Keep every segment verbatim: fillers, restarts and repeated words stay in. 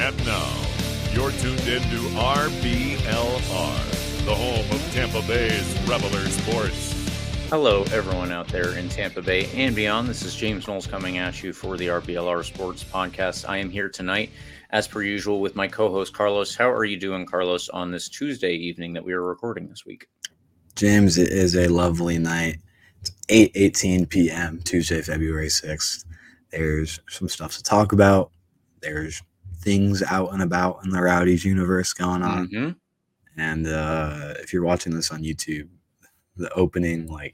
And now, you're tuned in to R B L R, the home of Tampa Bay's Reveler Sports. Hello, everyone out there in Tampa Bay and beyond. This is James Knowles coming at you for the R B L R Sports Podcast. I am here tonight, as per usual, with my co-host Carlos. How are you doing, Carlos, on this Tuesday evening that we are recording this week? James, it is a lovely night. It's eight eighteen p.m., Tuesday, February sixth. There's some stuff to talk about. There's things out and about in the Rowdies universe going on. Mm-hmm. And uh, if you're watching this on YouTube, the opening, like,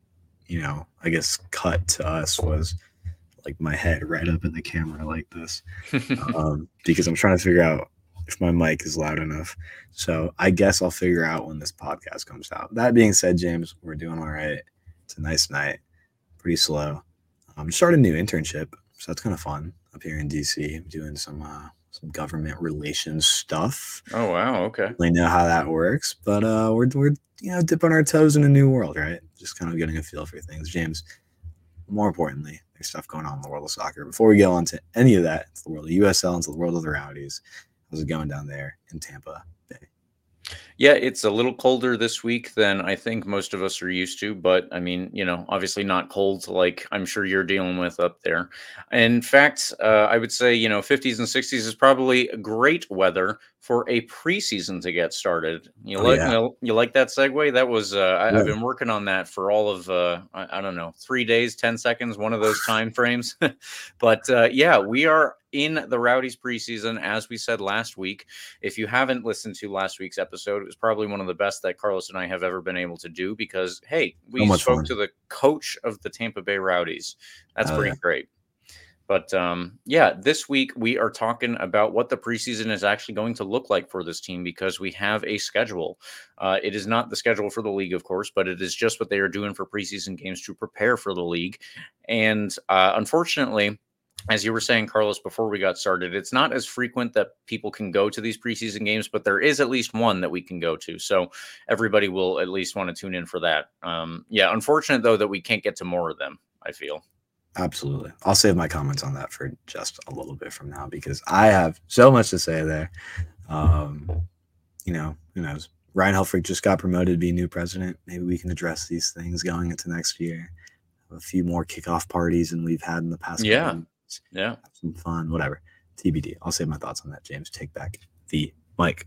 you know, I guess cut to us was like my head right up in the camera like this um, because I'm trying to figure out if my mic is loud enough. So I guess I'll figure out when this podcast comes out. That being said, James, we're doing all right. It's a nice night. Pretty slow. Um, started a new internship, so that's kind of fun up here in D C. I'm doing some uh, some government relations stuff. Oh, wow. Okay. I really know how that works, but uh, we're we're you know dipping our toes in a new world, right? Just kind of getting a feel for things. James, more importantly, there's stuff going on in the world of soccer. Before we go on to any of that, it's the world of U S L, into the world of the Rowdies. How's it going down there in Tampa Bay? Yeah, it's a little colder this week than I think most of us are used to, but I mean, you know, obviously not cold like I'm sure you're dealing with up there. In fact, uh, I would say, you know, fifties and sixties is probably great weather for a preseason to get started. You Oh, like yeah. you, know, you like that segue? That was uh, I, Yeah. I've been working on that for all of uh, I, I don't know, three days, ten seconds, one of those time frames. But uh, yeah, we are in the Rowdies preseason, as we said last week. If you haven't listened to last week's episode, it was probably one of the best that Carlos and I have ever been able to do because, hey, we So much spoke fun. to the coach of the Tampa Bay Rowdies. That's Oh, pretty yeah. great. But um, yeah, this week we are talking about what the preseason is actually going to look like for this team because we have a schedule. Uh, it is not the schedule for the league, of course, but it is just what they are doing for preseason games to prepare for the league. And uh, unfortunately, as you were saying, Carlos, before we got started, it's not as frequent that people can go to these preseason games, but there is at least one that we can go to. So everybody will at least want to tune in for that. Um, yeah, unfortunate, though, that we can't get to more of them, I feel. Absolutely. I'll save my comments on that for just a little bit from now because I have so much to say there. Um, you know, who knows? Ryan Helfrich just got promoted to be new president. Maybe we can address these things going into next year. Have a few more kickoff parties than we've had in the past. Yeah. couple weeks. Yeah. Have some fun, whatever. T B D. I'll save my thoughts on that, James. Take back the mic.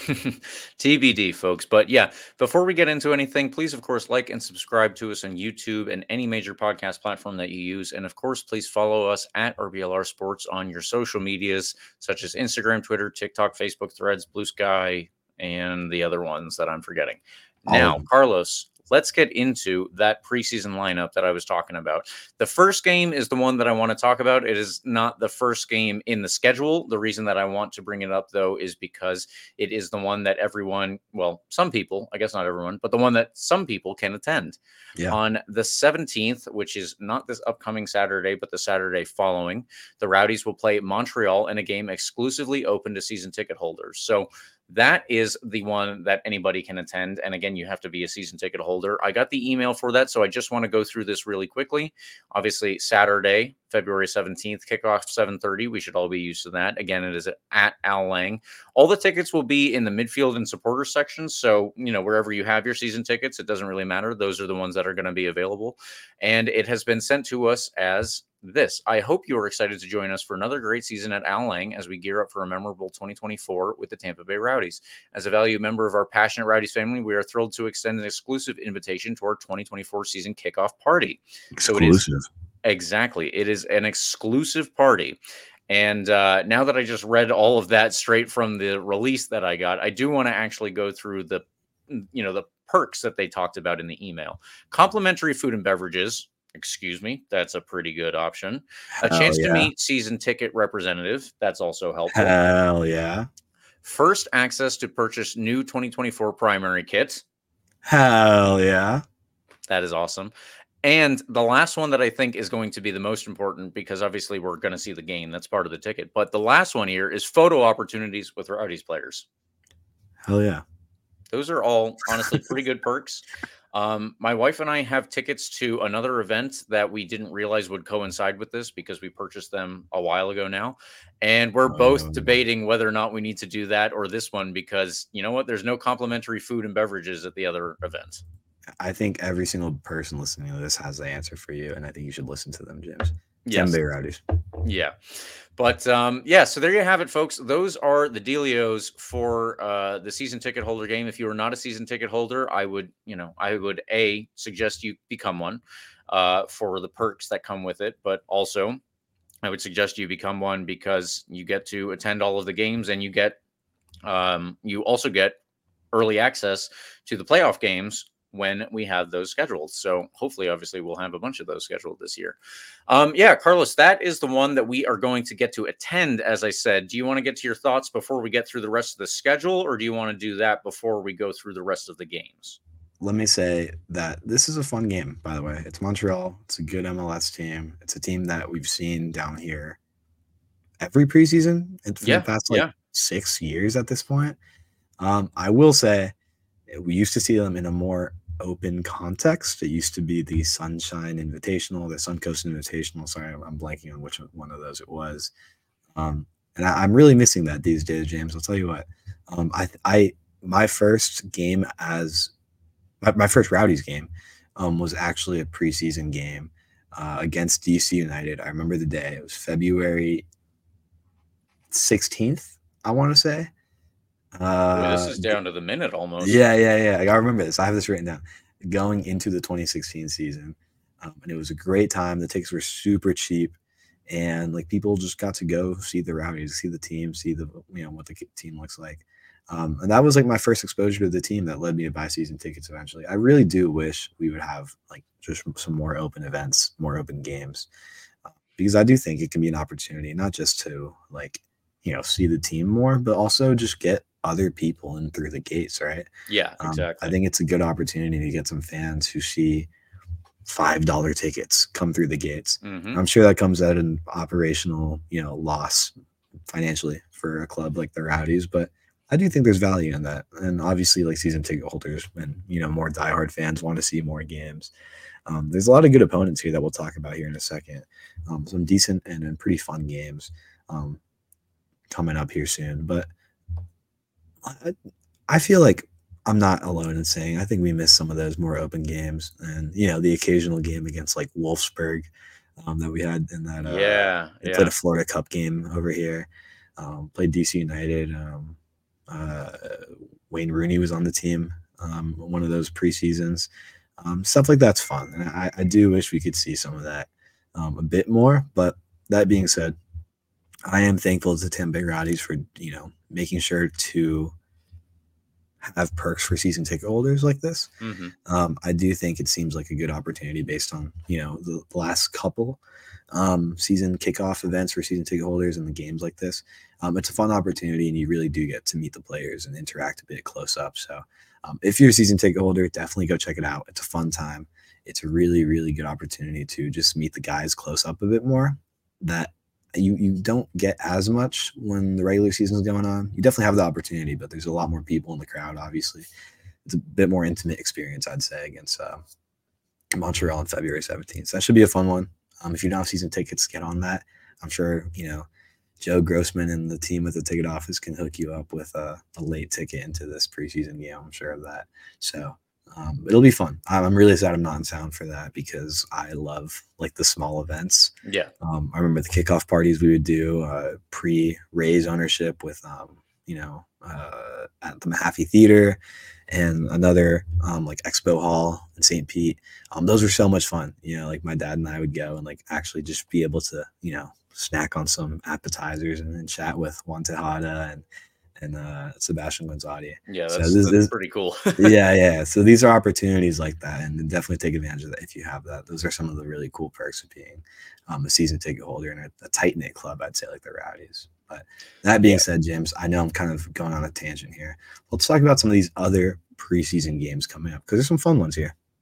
T B D, folks. But yeah, before we get into anything, please, of course, like and subscribe to us on YouTube and any major podcast platform that you use. And of course, please follow us at R B L R Sports on your social medias, such as Instagram, Twitter, TikTok, Facebook, Threads, Blue Sky, and the other ones that I'm forgetting. All of Now, them. Carlos, let's get into that preseason lineup that I was talking about. The first game is the one that I want to talk about. It is not the first game in the schedule. The reason that I want to bring it up, though, is because it is the one that everyone, well, some people, I guess not everyone, but the one that some people can attend. Yeah. On the seventeenth, which is not this upcoming Saturday, but the Saturday following, the Rowdies will play Montreal in a game exclusively open to season ticket holders. So that is the one that anybody can attend. And again, you have to be a season ticket holder. I got the email for that, so I just want to go through this really quickly. Obviously, Saturday, February seventeenth, kickoff seven thirty. We should all be used to that. Again, it is at Al Lang. All the tickets will be in the midfield and supporter sections. So, you know, wherever you have your season tickets, it doesn't really matter. Those are the ones that are going to be available. And it has been sent to us as this. I hope you are excited to join us for another great season at Al Lang as we gear up for a memorable twenty twenty-four with the Tampa Bay Rowdies. As a valued member of our passionate Rowdies family, we are thrilled to extend an exclusive invitation to our twenty twenty-four season kickoff party. So it is Exclusive. exactly. It is an exclusive party. And uh, now that I just read all of that straight from the release that I got, I do want to actually go through the, you know, the perks that they talked about in the email. Complimentary food and beverages. Excuse me. That's a pretty good option. A Hell chance yeah. to meet season ticket representative. That's also helpful. Hell yeah. First access to purchase new twenty twenty-four primary kits. Hell yeah. That is awesome. And the last one that I think is going to be the most important, because obviously we're going to see the game. That's part of the ticket. But the last one here is photo opportunities with Rowdies players. Hell yeah. Those are all honestly pretty good perks. Um, my wife and I have tickets to another event that we didn't realize would coincide with this because we purchased them a while ago now. And we're both Um, debating whether or not we need to do that or this one because you know what? There's no complimentary food and beverages at the other event. I think every single person listening to this has the answer for you, and I think you should listen to them, James. Yes. Tampa Bay Rowdies. Yeah. But um, yeah, so there you have it, folks. Those are the dealios for uh, the season ticket holder game. If you are not a season ticket holder, I would, you know, I would a suggest you become one uh, for the perks that come with it. But also, I would suggest you become one because you get to attend all of the games, and you get, um, you also get early access to the playoff games when we have those scheduled. So hopefully, obviously, we'll have a bunch of those scheduled this year. Um, yeah, Carlos, that is the one that we are going to get to attend, as I said. Do you want to get to your thoughts before we get through the rest of the schedule, or do you want to do that before we go through the rest of the games? Let me say that this is a fun game, by the way. It's Montreal. It's a good M L S team. It's a team that we've seen down here every preseason and for Yeah, the past like yeah. six years at this point. Um, I will say we used to see them in a more open context. It used to be the Sunshine Invitational, the Suncoast Invitational. Sorry, I'm, I'm blanking on which one of those it was. Um, and I, I'm really missing that these days, James. I'll tell you what. Um, I, I, my first game as my, my first Rowdies game um, was actually a preseason game uh, against D C United. I remember the day. It was February sixteenth, I want to say. Uh, Boy, this is down to the minute almost. Yeah, yeah, yeah. I remember this. I have this written down. Going into the twenty sixteen season, um, and it was a great time. The tickets were super cheap, and like people just got to go see the Rowdies, see the team, see the you know what the team looks like. Um, and that was like my first exposure to the team that led me to buy season tickets eventually. I really do wish we would have like just some more open events, more open games, uh, because I do think it can be an opportunity not just to like you know see the team more, but also just get other people in through the gates, right? Yeah, exactly. Um, I think it's a good opportunity to get some fans who see five dollar tickets come through the gates. Mhm. I'm sure that comes at an operational, you know, loss financially for a club like the Rowdies, but I do think there's value in that. And obviously, like season ticket holders, when you know more diehard fans want to see more games. Um, there's a lot of good opponents here that we'll talk about here in a second. Um, some decent and, and pretty fun games um, coming up here soon, but. I, I feel like I'm not alone in saying I think we missed some of those more open games, and you know the occasional game against like Wolfsburg um, that we had in that. Uh, yeah, we yeah. played a Florida Cup game over here. Um, played D C United. Um, uh, Wayne Rooney was on the team um, one of those preseasons. Um, stuff like that's fun, and I, I do wish we could see some of that um, a bit more. But that being said, I am thankful to Tampa Bay Rowdies for you know making sure to have perks for season ticket holders like this. Mm-hmm. Um, I do think it seems like a good opportunity based on you know the last couple um, season kickoff events for season ticket holders and the games like this. Um, it's a fun opportunity, and you really do get to meet the players and interact a bit close up. So um, if you're a season ticket holder, definitely go check it out. It's a fun time. It's a really, really good opportunity to just meet the guys close up a bit more. That you you don't get as much when the regular season is going on. You definitely have the opportunity, but there's a lot more people in the crowd, obviously. It's a bit more intimate experience, I'd say, against uh, Montreal on February seventeenth. So that should be a fun one. Um, if you don't have season tickets, get on that. I'm sure, you know, Joe Grossman and the team at the ticket office can hook you up with a, a late ticket into this preseason game. I'm sure of that. So Um, it'll be fun. I'm really sad I'm not in sound for that because I love like the small events. Yeah. Um, I remember the kickoff parties we would do uh, pre-Rays ownership with, um, you know, uh, at the Mahaffey Theater and another um, like Expo Hall in Saint Pete. Um, those were so much fun. You know, like my dad and I would go and like actually just be able to, you know, snack on some appetizers and then chat with Juan Tejada and and uh, Sebastian Gonzalez. Yeah, that's, so this, that's this, pretty cool. yeah, yeah. So these are opportunities like that, and definitely take advantage of that if you have that. Those are some of the really cool perks of being um, a season ticket holder in a, a tight knit club. I'd say like the Rowdies. But that being yeah. said, James, I know I'm kind of going on a tangent here. Let's talk about some of these other preseason games coming up because there's some fun ones here.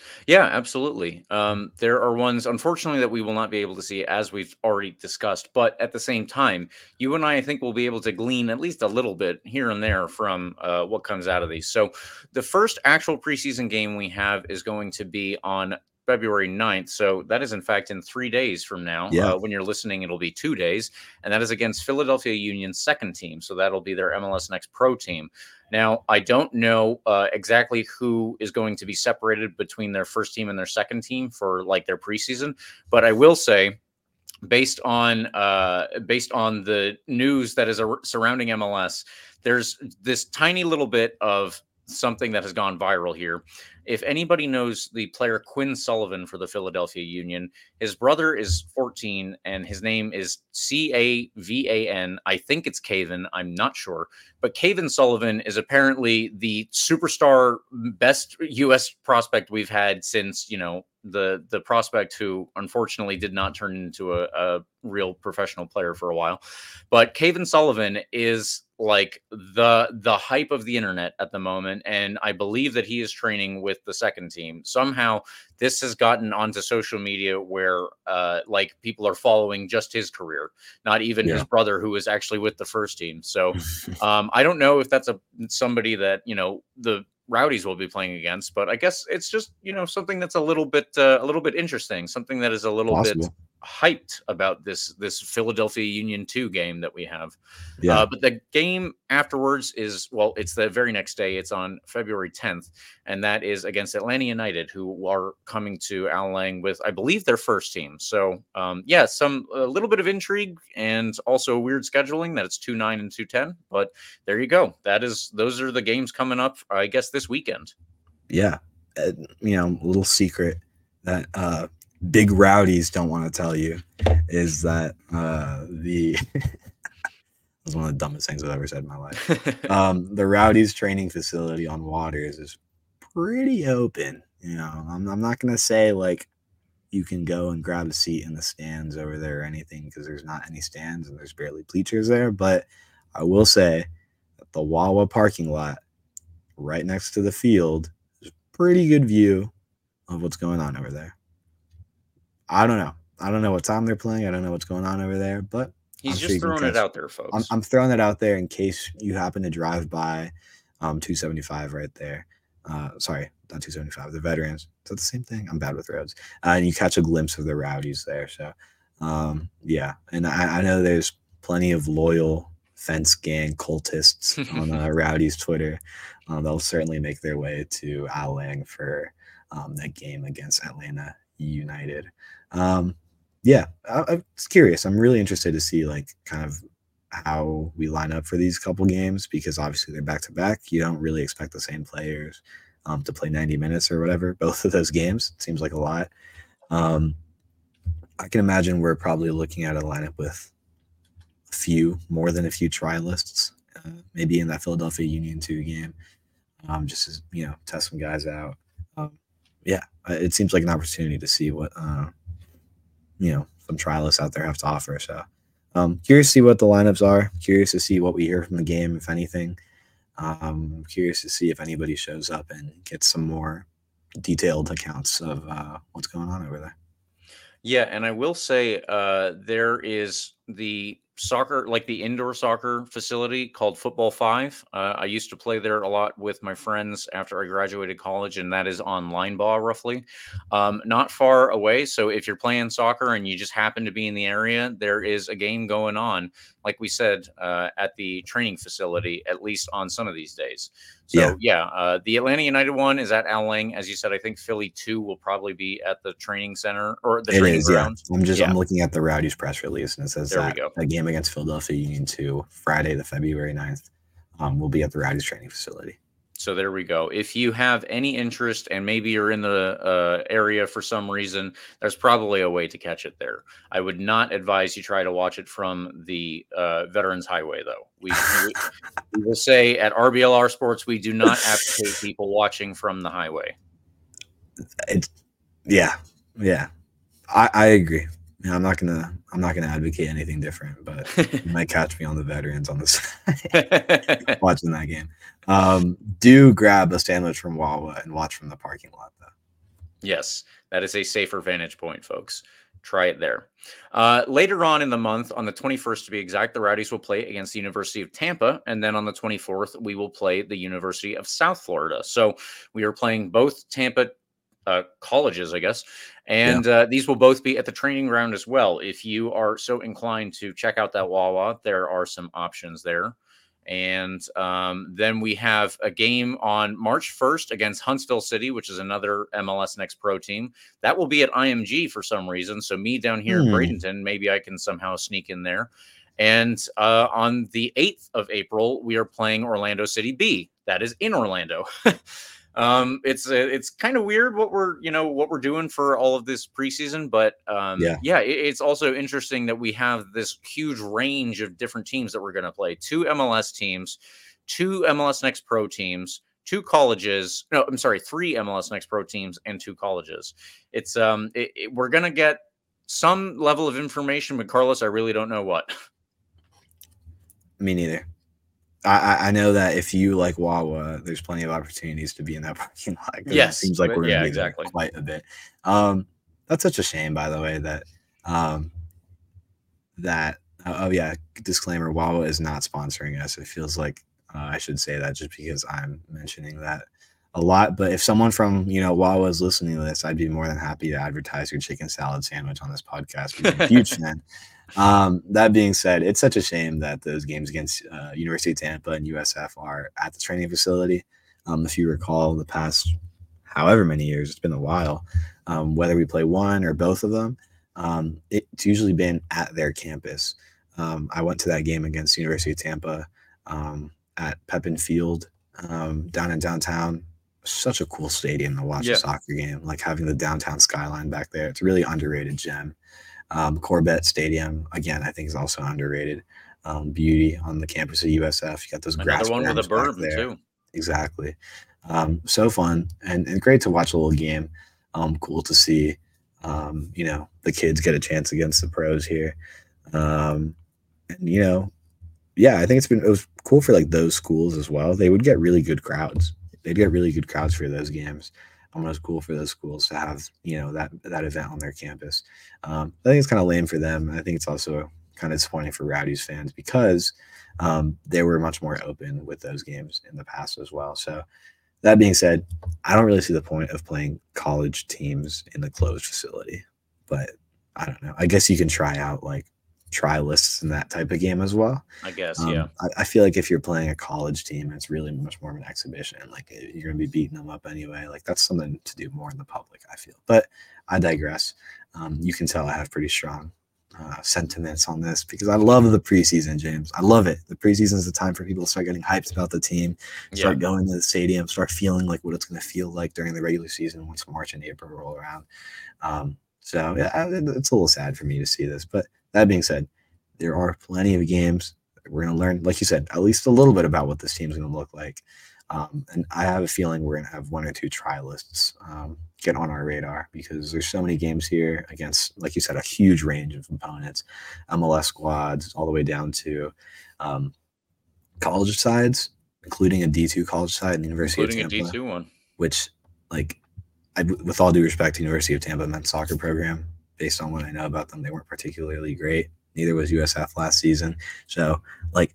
Yeah, absolutely. Um, there are ones, unfortunately, that we will not be able to see, as we've already discussed. But at the same time, you and I, I think, will be able to glean at least a little bit here and there from uh, what comes out of these. So, the first actual preseason game we have is going to be on February ninth. So, that is, in fact, in three days from now. Yeah. Uh, when you're listening, it'll be two days. And that is against Philadelphia Union's second team. So, that'll be their M L S Next Pro team. Now, I don't know uh, exactly who is going to be separated between their first team and their second team for like their preseason, but I will say, based on uh, based on the news that is a- surrounding M L S, there's this tiny little bit of something that has gone viral here. If anybody knows the player Quinn Sullivan for the Philadelphia Union, his brother is fourteen and his name is C A V A N. I think it's Caven. I'm not sure. But Caven Sullivan is apparently the superstar best U S prospect we've had since, you know, the the prospect who unfortunately did not turn into a, a real professional player for a while. But Caven Sullivan is like the the hype of the internet at the moment, and I believe that he is training with the second team. Somehow this has gotten onto social media where uh like people are following just his career, not even Yeah. his brother, who is actually with the first team. So um I don't know if that's a somebody that, you know, the Rowdies will be playing against, but I guess it's just, you know, something that's a little bit uh, a little bit interesting, something that is a little bit Possible. hyped about this this Philadelphia Union two game that we have. Yeah. Uh, but the game afterwards is, well, it's the very next day. It's on February tenth, and that is against Atlanta United, who are coming to Al Lang with, I believe, their first team. So, um, yeah, some a little bit of intrigue and also weird scheduling that it's two nine and two ten. But there you go. That is those are the games coming up, I guess, this weekend. Yeah. Uh, you know, a little secret that uh, big Rowdies don't want to tell you is that uh, the was one of the dumbest things I've ever said in my life. Um, the Rowdies training facility on Waters is pretty open. You know, I'm, I'm not gonna say like you can go and grab a seat in the stands over there or anything, because there's not any stands and there's barely bleachers there. But I will say that the Wawa parking lot right next to the field is a pretty good view of what's going on over there. I don't know. I don't know what time they're playing. I don't know what's going on over there, but He's I'm sure just you can throwing it catch- out there, folks. I'm, I'm throwing it out there in case you happen to drive by um, two seventy-five right there. Uh, sorry, not two seventy-five, the Veterans. Is that the same thing? I'm bad with roads. Uh, and you catch a glimpse of the Rowdies there. So, um, yeah. And I, I know there's plenty of loyal fence gang cultists on uh, Rowdies Twitter. Um, they'll certainly make their way to Al Lang for um, that game against Atlanta United. Um, yeah, I, I'm curious. I'm really interested to see like kind of how we line up for these couple games, because obviously they're back to back. You don't really expect the same players um, to play ninety minutes or whatever. Both of those games, it seems like a lot. Um, I can imagine we're probably looking at a lineup with a few, more than a few trialists, uh, maybe in that Philadelphia Union two game, um, just to, you know, test some guys out. Um, yeah, it seems like an opportunity to see what, uh, you know, some trialists out there have to offer. So um, curious to see what the lineups are. Curious to see what we hear from the game, if anything. Um, curious to see if anybody shows up and gets some more detailed accounts of uh, what's going on over there. Yeah, and I will say uh, there is the soccer, like the indoor soccer facility called Football Five. Uh, I used to play there a lot with my friends after I graduated college, and that is on Linebaugh, roughly, um, not far away. So if you're playing soccer and you just happen to be in the area, there is a game going on, like we said, uh, at the training facility, at least on some of these days. So yeah, yeah uh, the Atlanta United one is at Al Lang, as you said. I think Philly two will probably be at the training center or the it training is, ground. Yeah. I'm just yeah. I'm looking at the Rowdies press release, and it says there that we go. a game against Philadelphia Union two, Friday the February ninth, um, will be at the Rowdies training facility. So there we go. If you have any interest and maybe you're in the uh, area for some reason, there's probably a way to catch it there. I would not advise you try to watch it from the uh, Veterans Highway, though. We, we, we will say at R B L R Sports, we do not advocate people watching from the highway. It's, yeah, yeah, I, I agree. Yeah, I'm not gonna I'm not gonna advocate anything different, but you might catch me on the Veterans on the side watching that game. Um, do grab a sandwich from Wawa and watch from the parking lot, though. Yes, that is a safer vantage point, folks. Try it there. Uh, later on in the month, on the twenty-first to be exact, the Rowdies will play against the University of Tampa. And then on the twenty-fourth, we will play the University of South Florida. So we are playing both Tampa uh, colleges, I guess. And yeah. uh, these will both be at the training ground as well. If you are so inclined to check out that Wawa, there are some options there. And um, then we have a game on March first against Huntsville City, which is another M L S Next Pro team. That will be at I M G for some reason. So me down here hmm. in Bradenton, maybe I can somehow sneak in there. And uh, on the eighth of April, we are playing Orlando City B. That is in Orlando. um, it's uh, it's kind of weird what we're you know what we're doing for all of this preseason, but um, yeah, yeah it, it's also interesting that we have this huge range of different teams that we're going to play. Two M L S teams, two M L S Next Pro teams, two colleges. No, I'm sorry, three M L S Next Pro teams and two colleges. It's um, it, it, we're going to get some level of information, but Carlos, I really don't know what. Me neither. I, I know that if you like Wawa, there's plenty of opportunities to be in that parking lot. Yes, it seems like we're going to yeah, be exactly. there quite a bit. Um, that's such a shame, by the way. That um, that oh yeah, disclaimer: Wawa is not sponsoring us. It feels like uh, I should say that just because I'm mentioning that a lot. But if someone from you know Wawa is listening to this, I'd be more than happy to advertise your chicken salad sandwich on this podcast. I'm a huge fan. Um, that being said, it's such a shame that those games against uh, University of Tampa and U S F are at the training facility. Um, if you recall, the past however many years, it's been a while, um, whether we play one or both of them, um, it's usually been at their campus. Um, I went to that game against University of Tampa um, at Pepin Field um, down in downtown. Such a cool stadium to watch yeah. a soccer game, like having the downtown skyline back there. It's a really underrated gem. Um, Corbett Stadium, again, I think is also underrated. Um, beauty on the campus of U S F. You got those grass Another one with a berm there. Too. Exactly. Um, so fun and, and great to watch a little game. Um, cool to see, um, you know, the kids get a chance against the pros here. Um, and, you know, yeah, I think it's been, it was cool for like those schools as well. They would get really good crowds. They'd get really good crowds for those games. Um, it was cool for those schools to have, you know, that that event on their campus. Um, I think it's kind of lame for them. I think it's also kind of disappointing for Rowdies fans because um, they were much more open with those games in the past as well. So that being said, I don't really see the point of playing college teams in the closed facility. But I don't know. I guess you can try out like try lists in that type of game as well. I guess, um, yeah. I, I feel like if you're playing a college team, it's really much more of an exhibition. Like you're going to be beating them up anyway. Like that's something to do more in the public, I feel. But I digress. Um, you can tell I have pretty strong uh, sentiments on this because I love the preseason, James. I love it. The preseason is the time for people to start getting hyped about the team, start yeah. going to the stadium, start feeling like what it's going to feel like during the regular season once March and April roll around. Um, so yeah, it's a little sad for me to see this, but that being said, there are plenty of games. We're going to learn, like you said, at least a little bit about what this team's going to look like. Um, and I have a feeling we're going to have one or two try lists um, get on our radar because there's so many games here against, like you said, a huge range of opponents, M L S squads, all the way down to um, college sides, including a D two college side in the University including of Tampa. Including a D two one. Which, like, I, with all due respect to University of Tampa men's soccer program, based on what I know about them, they weren't particularly great. Neither was U S F last season. So, like,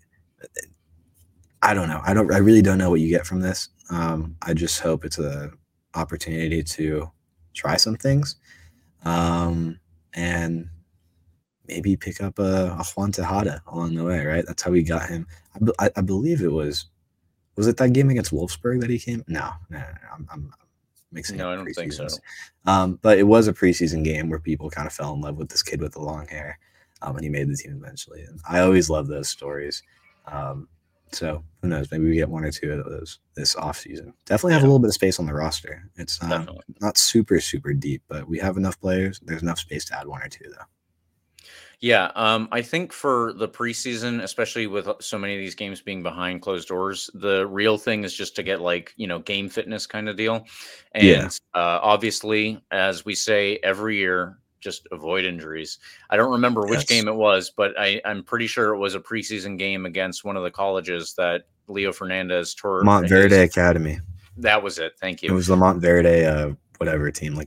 I don't know. I don't. I really don't know what you get from this. Um, I just hope it's a opportunity to try some things, um, and maybe pick up a, a Juan Tejada along the way. Right? That's how we got him. I, I, I believe it was. Was it that game against Wolfsburg that he came? No, no, no. no. I'm, I'm mixing. No, I don't think so. Um, but it was a preseason game where people kind of fell in love with this kid with the long hair. Um, and he made the team eventually. And I always love those stories. Um, so who knows? Maybe we get one or two of those this offseason. Definitely have yeah. a little bit of space on the roster. It's um, not super, super deep, but we have enough players. There's enough space to add one or two, though. Yeah, um, I think for the preseason, especially with so many of these games being behind closed doors, the real thing is just to get like, you know, game fitness kind of deal. And yeah. uh, obviously, as we say every year, just avoid injuries. I don't remember which yes. game it was, but I, I'm pretty sure it was a preseason game against one of the colleges that Leo Fernandez tore. Montverde Academy. That was it. Thank you. It was the Montverde, uh, whatever team, like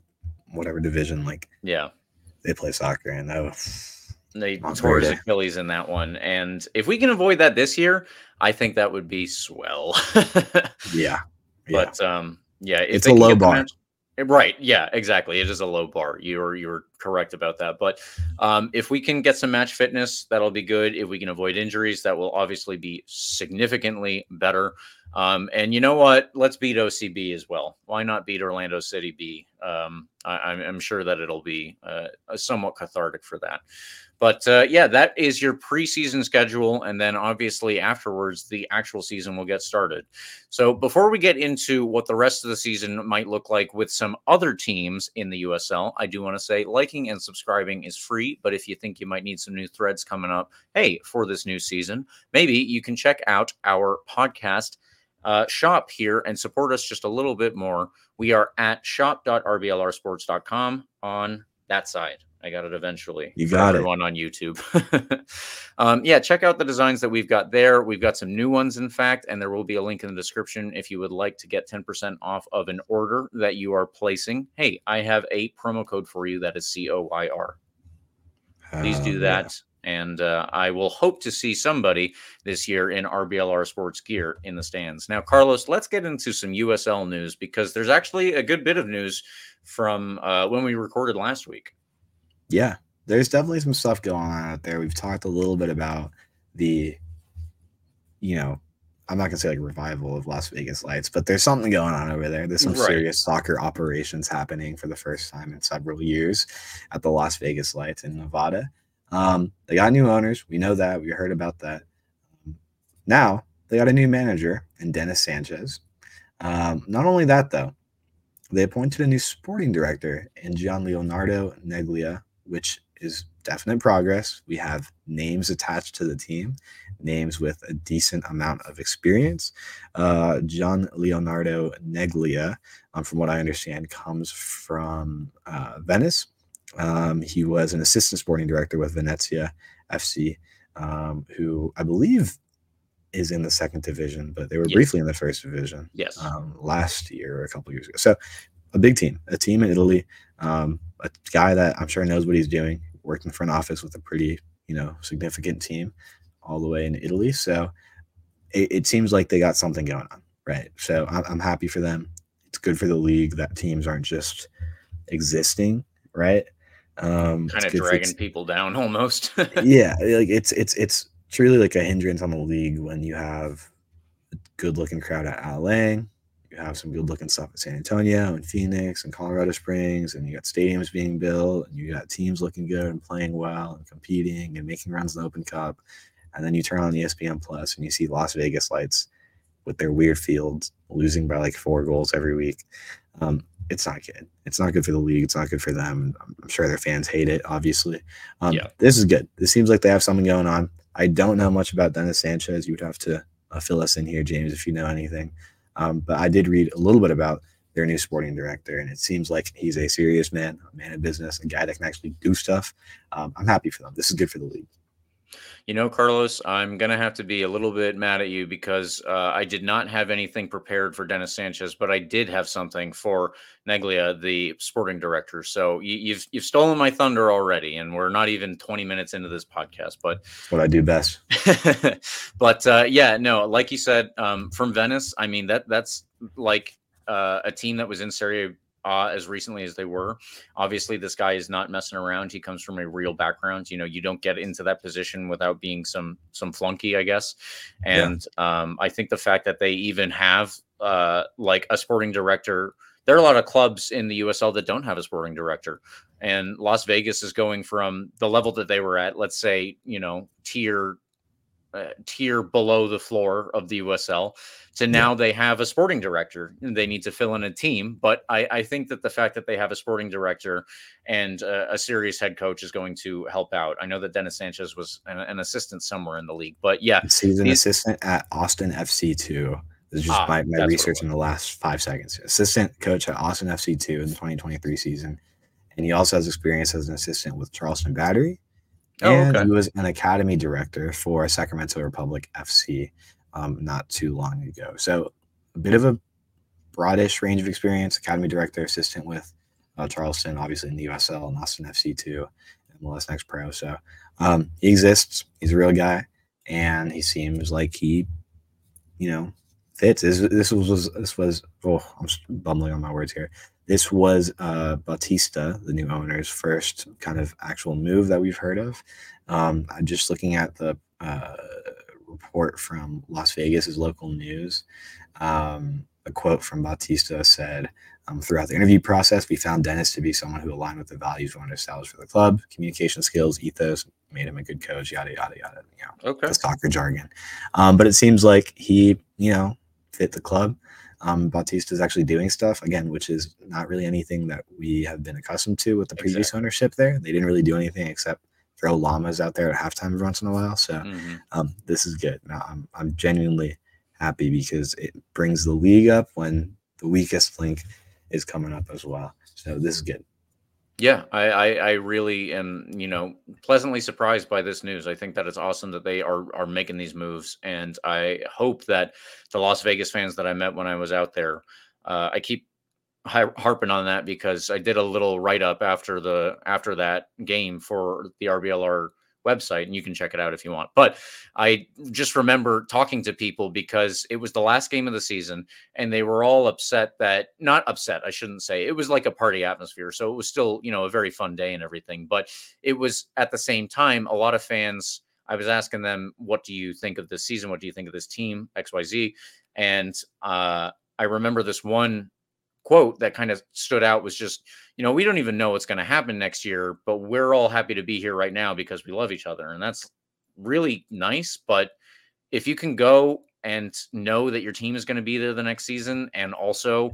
whatever division like Yeah. they play soccer in. Oh, They Not tore his great. Achilles in that one. And if we can avoid that this year, I think that would be swell. yeah, yeah. But um, yeah, if It's they a can low get the bar. match- right? Yeah, exactly. It is a low bar. You're you're correct about that. But um, if we can get some match fitness, that'll be good. If we can avoid injuries, that will obviously be significantly better. Um, and you know what? Let's beat O C B as well. Why not beat Orlando City B? Um, I, I'm, I'm sure that it'll be uh, somewhat cathartic for that. But uh, yeah, that is your preseason schedule. And then obviously afterwards, the actual season will get started. So before we get into what the rest of the season might look like with some other teams in the U S L, I do want to say liking and subscribing is free. But if you think you might need some new threads coming up, hey, for this new season, maybe you can check out our podcast uh, shop here and support us just a little bit more. We are at shop dot r b l r sports dot com on that side. I got it eventually. You for got it. everyone on YouTube. um, yeah, check out the designs that we've got there. We've got some new ones, in fact, and there will be a link in the description if you would like to get ten percent off of an order that you are placing. Hey, I have a promo code for you that is C O Y R. Please do Um, that. And uh, I will hope to see somebody this year in R B L R sports gear in the stands. Now, Carlos, let's get into some U S L news because there's actually a good bit of news from uh, when we recorded last week. Yeah, there's definitely some stuff going on out there. We've talked a little bit about the, you know, I'm not going to say like revival of Las Vegas Lights, but there's something going on over there. There's some Right. serious soccer operations happening for the first time in several years at the Las Vegas Lights in Nevada. Um, they got new owners. We know that. We heard about that. Now they got a new manager in Dennis Sanchez. Um, not only that, though, they appointed a new sporting director in Gian Leonardo Neglia, which is definite progress. We have names attached to the team, names with a decent amount of experience. Uh, Gian Leonardo Neglia, um, from what I understand, comes from uh, Venice. Um, he was an assistant sporting director with Venezia F C, um, who I believe is in the second division, but they were Yes. briefly in the first division Yes. um, last year or a couple years ago. So a big team, a team in Italy, um, a guy that I'm sure knows what he's doing, worked in front office with a pretty, you know, significant team all the way in Italy. So it, it seems like they got something going on, right? So I'm, I'm happy for them. It's good for the league that teams aren't just existing, right? Um, Kind it's of good for- dragging people down almost. yeah, like it's it's it's truly like a hindrance on the league when you have a good looking crowd at Al Lang, you have some good looking stuff at San Antonio and Phoenix and Colorado Springs, and you got stadiums being built, and you got teams looking good and playing well and competing and making runs in the Open Cup, and then you turn on E S P N Plus and you see Las Vegas Lights with their weird fields losing by like four goals every week. Um, it's not good. It's not good for the league. It's not good for them. I'm sure their fans hate it, obviously. Um, Yeah. This is good. This seems like they have something going on. I don't know much about Dennis Sanchez. You would have to uh, fill us in here, James, if you know anything. Um, but I did read a little bit about their new sporting director, and it seems like he's a serious man, a man of business, a guy that can actually do stuff. Um, I'm happy for them. This is good for the league. You know, Carlos, I'm going to have to be a little bit mad at you because uh, I did not have anything prepared for Dennis Sanchez, but I did have something for Neglia, the sporting director. So you, you've you've stolen my thunder already, and we're not even twenty minutes into this podcast. But It's what I do best. but uh, yeah, no, like you said, um, from Venice, I mean that that's like uh, a team that was in Serie Uh, as recently as they were. Obviously, this guy is not messing around. He comes from a real background. You know, you don't get into that position without being some some flunky, I guess. And yeah. um, I think the fact that they even have uh, like a sporting director, there are a lot of clubs in the U S L that don't have a sporting director. And Las Vegas is going from the level that they were at, let's say, you know, tier Uh, tier below the floor of the U S L to now yeah. they have a sporting director and they need to fill in a team. But I, I think that the fact that they have a sporting director and uh, a serious head coach is going to help out. I know that Dennis Sanchez was an, an assistant somewhere in the league, but yeah. He's an assistant at Austin F C two. This is just ah, my, my research in the last five seconds. Assistant coach at Austin F C two in the twenty twenty-three season. And he also has experience as an assistant with Charleston Battery. Oh, and okay. he was an academy director for Sacramento Republic F C um, not too long ago. So a bit of a broadish range of experience, academy director, assistant with uh, Charleston, obviously in the U S L, and Austin F C too, M L S Next Pro. So um, he exists. He's a real guy, and he seems like he, you know, fits. This, this was this was oh, I'm bumbling on my words here. This was uh, Bautista, the new owner's first kind of actual move that we've heard of. Um, I'm just looking at the uh, report from Las Vegas' local news. Um, a quote from Bautista said, um, throughout the interview process, we found Dennis to be someone who aligned with the values we want to establish for the club, communication skills, ethos, made him a good coach, yada, yada, yada, you know, okay. the soccer jargon. Um, but it seems like he, you know, fit the club. Um, Bautista is actually doing stuff, again, which is not really anything that we have been accustomed to with the previous Exactly. ownership there. They didn't really do anything except throw llamas out there at halftime every once in a while. So Mm-hmm. um, this is good. Now, I'm, I'm genuinely happy because it brings the league up when the weakest link is coming up as well. So this is good. Yeah, I, I, I really am, you know, pleasantly surprised by this news. I think that it's awesome that they are are making these moves, and I hope that the Las Vegas fans that I met when I was out there, uh, I keep har- harping on that because I did a little write up after the after that game for the R B L R website, and you can check it out if you want. But I just remember talking to people because it was the last game of the season, and they were all upset that not upset, I shouldn't say. It was like a party atmosphere. So it was still, you know, a very fun day and everything. But it was at the same time, a lot of fans, I was asking them, what do you think of this season? What do you think of this team, X Y Z? And uh, I remember this one quote that kind of stood out was just, you know, we don't even know what's going to happen next year, but we're all happy to be here right now because we love each other. And that's really nice. But if you can go and know that your team is going to be there the next season, and also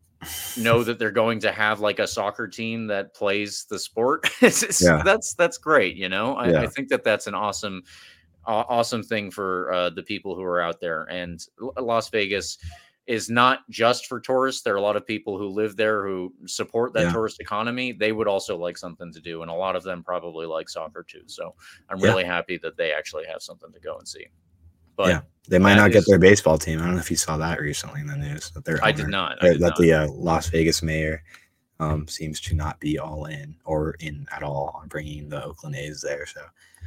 know that they're going to have like a soccer team that plays the sport, it's, it's, Yeah. that's, that's great. You know, I, Yeah. I think that that's an awesome, aw- awesome thing for uh, the people who are out there. And L- Las Vegas is not just for tourists. There are a lot of people who live there who support that Yeah. tourist economy. They would also like something to do. And a lot of them probably like soccer too. So I'm Yeah. really happy that they actually have something to go and see. But Yeah. They might that not get is- their baseball team. I don't know if you saw that recently in the news. That their I did owner- not. I or did that not. the uh, Las Vegas mayor um, seems to not be all in or in at all on bringing the Oakland A's there. So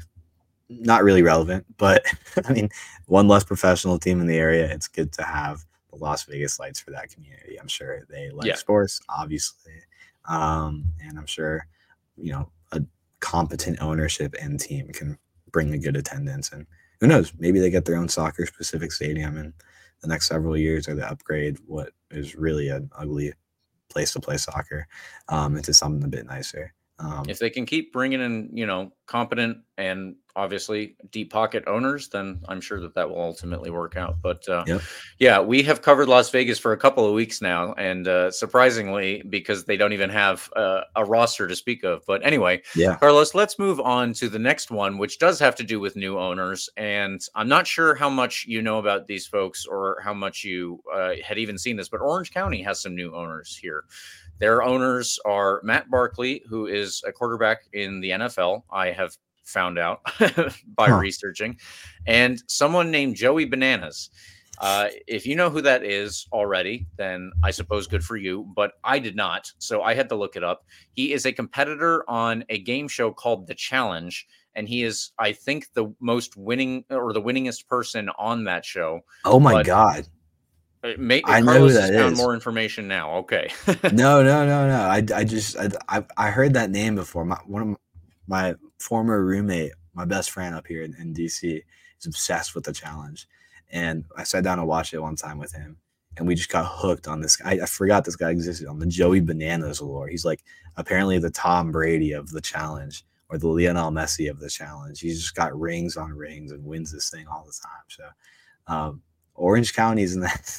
not really relevant. But I mean, one less professional team in the area. It's good to have the Las Vegas Lights for that community. I'm sure they like Yeah. sports, obviously, um, and I'm sure you know a competent ownership and team can bring a good attendance. And who knows, maybe they get their own soccer specific stadium in the next several years, or they upgrade what is really an ugly place to play soccer um, into something a bit nicer. Um, If they can keep bringing in, you know, competent and obviously deep pocket owners, then I'm sure that that will ultimately work out. But uh, Yep. yeah, we have covered Las Vegas for a couple of weeks now, and uh, surprisingly, because they don't even have uh, a roster to speak of. But anyway, yeah, Carlos, let's move on to the next one, which does have to do with new owners. And I'm not sure how much you know about these folks or how much you uh, had even seen this, but Orange County has some new owners here. Their owners are Matt Barkley, who is a quarterback in the N F L. I have found out by Huh. researching, and someone named Joey Bananas. Uh, if you know who that is already, then I suppose good for you, but I did not. So I had to look it up. He is a competitor on a game show called The Challenge, and he is, I think, the most winning or the winningest person on that show. oh my But- god, It may, I know Carlos who has that found is. more information now. Okay. no, no, no, no. I, I just I, I I heard that name before. My one of my, my former roommate, my best friend up here in, in D C, is obsessed with The Challenge, and I sat down and watched it one time with him, and we just got hooked on this guy. I, I forgot this guy existed, on the Joey Bananas lore. He's like apparently the Tom Brady of The Challenge, or the Lionel Messi of The Challenge. He's just got rings on rings and wins this thing all the time. So um, Orange County's in that.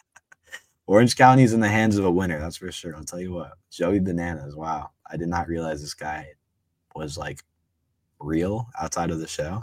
Orange County's in the hands of a winner, that's for sure. I'll tell you what, Joey Bananas. Wow, I did not realize this guy was like real outside of the show.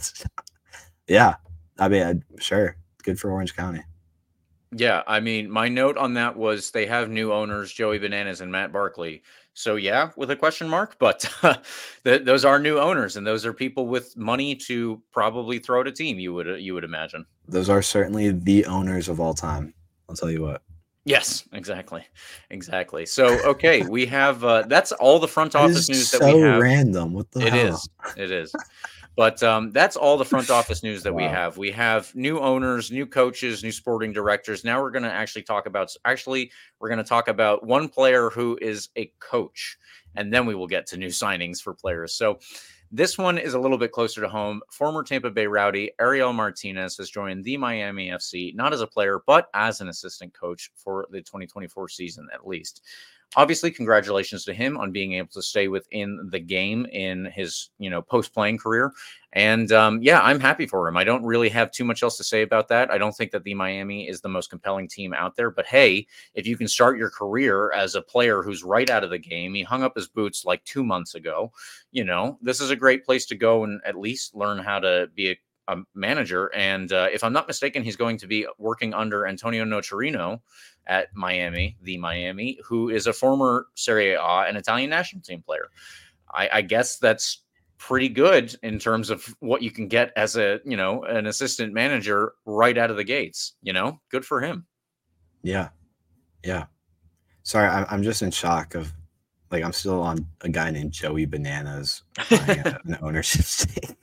Yeah, I mean, I, sure, good for Orange County. Yeah, I mean, my note on that was they have new owners, Joey Bananas and Matt Barkley. So yeah, with a question mark, but uh, th- those are new owners, and those are people with money to probably throw at a team. You would you would imagine. Those are certainly the owners of all time. I'll tell you what. Yes, exactly. Exactly. So, okay, we have uh, that's all the front That office is news that we so have. random. What the It hell? is. It is. But um, that's all the front office news that we Wow. have. We have new owners, new coaches, new sporting directors. Now we're going to actually talk about, actually, we're going to talk about one player who is a coach, and then we will get to new signings for players. So this one is a little bit closer to home. Former Tampa Bay Rowdy Ariel Martinez has joined the Miami F C, not as a player, but as an assistant coach for the twenty twenty-four season, at least. Obviously, congratulations to him on being able to stay within the game in his, you know, post-playing career. And um, yeah, I'm happy for him. I don't really have too much else to say about that. I don't think that the Miami is the most compelling team out there. But hey, if you can start your career as a player who's right out of the game, he hung up his boots like two months ago. You know, this is a great place to go and at least learn how to be a a manager. And uh, if I'm not mistaken, he's going to be working under Antonio Nocerino at Miami, the Miami, who is a former Serie A and Italian national team player. I, I guess that's pretty good in terms of what you can get as a, you know, an assistant manager right out of the gates, you know, good for him. Yeah. Yeah. Sorry, I'm, I'm just in shock of, like, I'm still on a guy named Joey Bananas buying a- an ownership stake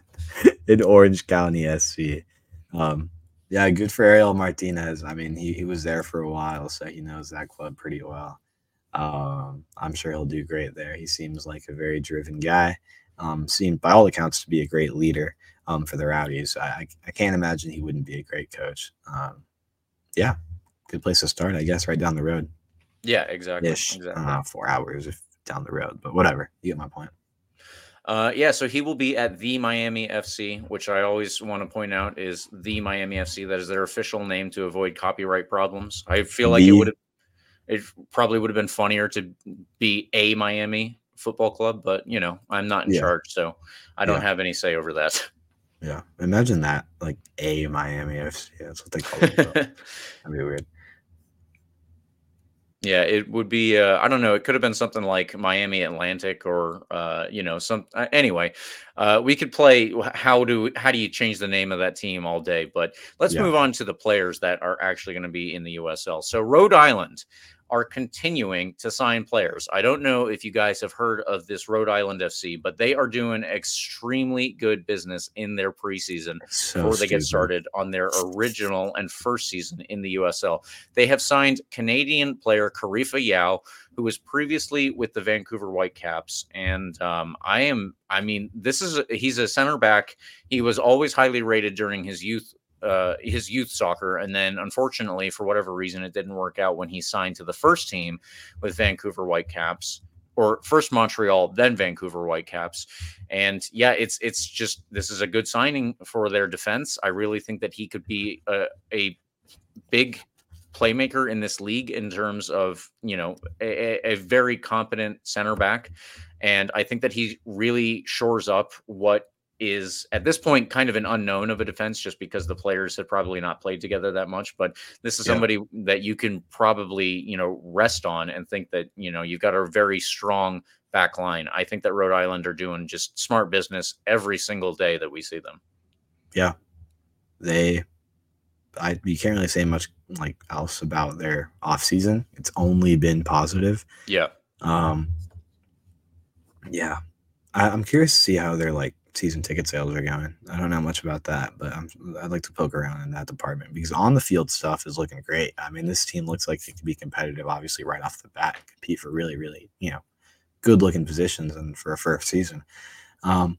in Orange County S C. Um, yeah, good for Ariel Martinez. I mean, he, he was there for a while, so he knows that club pretty well. Um, I'm sure he'll do great there. He seems like a very driven guy. Um, seemed by all accounts to be a great leader um, for the Rowdies. I, I, I can't imagine he wouldn't be a great coach. Um, yeah, good place to start, I guess, right down the road. Yeah, exactly. Ish. exactly. Uh, four hours if down the road, but whatever. You get my point. Uh, yeah, so he will be at the Miami F C, which I always want to point out is the Miami F C. That is their official name to avoid copyright problems. I feel like The- it would have, it probably would have been funnier to be a Miami football club, but you know, I'm not in Yeah. charge, so I don't Yeah. have any say over that. Yeah, imagine that, like a Miami F C. That's what they call it. That'd be weird. Yeah, it would be. Uh, I don't know. It could have been something like Miami Atlantic, or uh, you know, some. Uh, anyway, uh, we could play. How do how do you change the name of that team all day? But let's Yeah. move on to the players that are actually going to be in the U S L. So Rhode Island are continuing to sign players. I don't know if you guys have heard of this Rhode Island F C, but they are doing extremely good business in their preseason So before they get stupid. started on their original and first season in the U S L. They have signed Canadian player Karifa Yao, who was previously with the Vancouver Whitecaps. And um, I am, I mean, this is, a, he's a center back. He was always highly rated during his youth, uh, his youth soccer. And then unfortunately, for whatever reason, it didn't work out when he signed to the first team with Vancouver Whitecaps. Or first Montreal, then Vancouver Whitecaps. And yeah, it's it's just, this is a good signing for their defense. I really think that he could be a, a big playmaker in this league in terms of, you know, a, a very competent center back. And I think that he really shores up what is at this point kind of an unknown of a defense, just because the players have probably not played together that much. But this is Yeah. somebody that you can probably, you know, rest on and think that, you know, you've got a very strong back line. I think that Rhode Island are doing just smart business every single day that we see them. Yeah, they. I you can't really say much like else about their off season. It's only been positive. Yeah. Um. Yeah, I, I'm curious to see how their like season ticket sales are going. I don't know much about that, but I'm, I'd like to poke around in that department because on the field stuff is looking great. I mean, this team looks like it could be competitive, obviously, right off the bat, compete for really, really, you know, good looking positions and for a first season. Um,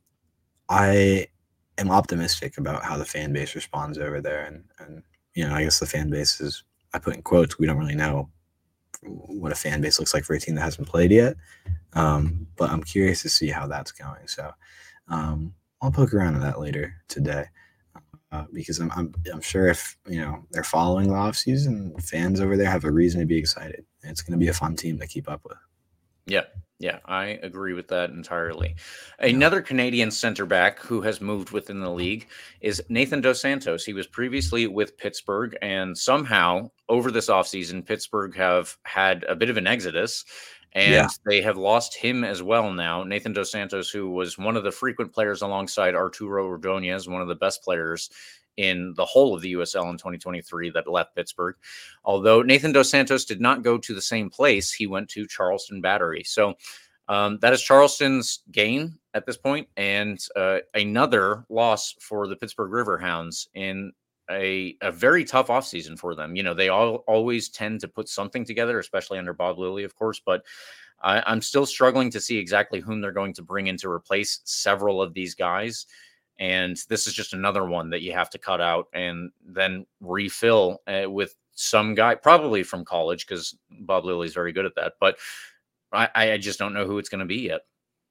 I am optimistic about how the fan base responds over there, and and you know, I guess the fan base is, I put in quotes, we don't really know what a fan base looks like for a team that hasn't played yet. Um, but I'm curious to see how that's going. So um, I'll poke around on that later today uh, because I'm, I'm I'm sure if you know they're following the offseason, fans over there have a reason to be excited. And it's going to be a fun team to keep up with. Yeah, yeah, I agree with that entirely. Another Canadian center back who has moved within the league is Nathan Dos Santos. He was previously with Pittsburgh, and somehow over this offseason, Pittsburgh have had a bit of an exodus, and Yeah. they have lost him as well now. Nathan Dos Santos, who was one of the frequent players alongside Arturo Ordonez, one of the best players in the whole of the U S L in twenty twenty-three that left Pittsburgh. Although Nathan Dos Santos did not go to the same place, he went to Charleston Battery. So um, that is Charleston's gain at this point, and uh, another loss for the Pittsburgh Riverhounds in a, a very tough offseason for them. You know, they all always tend to put something together, especially under Bob Lilley, of course, but I, I'm still struggling to see exactly whom they're going to bring in to replace several of these guys. And this is just another one that you have to cut out and then refill uh, with some guy, probably from college, because Bob Lilley is very good at that. But I, I just don't know who it's going to be yet.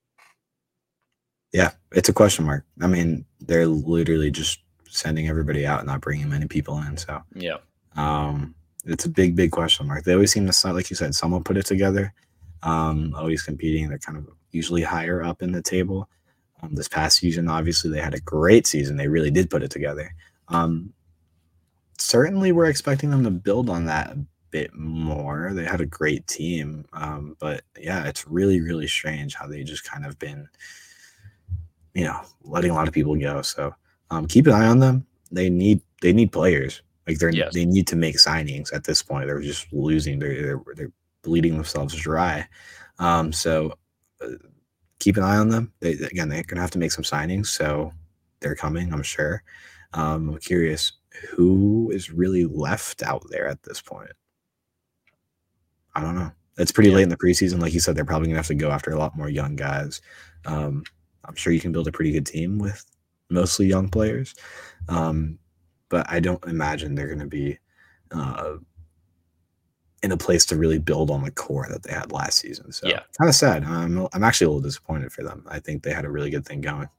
Yeah, it's a question mark. I mean, they're literally just sending everybody out and not bringing many people in. So yeah, um, it's a big, big question mark. They always seem to, like you said, someone put it together. Um, always competing. They're kind of usually higher up in the table. Um, this past season, obviously, they had a great season. They really did put it together. Um, certainly, we're expecting them to build on that a bit more. They had a great team. Um, but, yeah, it's really, really strange how they just kind of been, you know, letting a lot of people go. So um, keep an eye on them. They need they need players. Like, they're yes. they need to make signings at this point. They're just losing. They're, they're, they're bleeding themselves dry. Um, so uh, keep an eye on them. They, again, they're going to have to make some signings, so they're coming, I'm sure. Um, I'm curious, who is really left out there at this point? I don't know. It's pretty yeah. late in the preseason. Like you said, they're probably going to have to go after a lot more young guys. Um, I'm sure you can build a pretty good team with mostly young players, um, but I don't imagine they're going to be uh, – in a place to really build on the core that they had last season. So yeah, kind of sad. I'm, I'm actually a little disappointed for them. I think they had a really good thing going.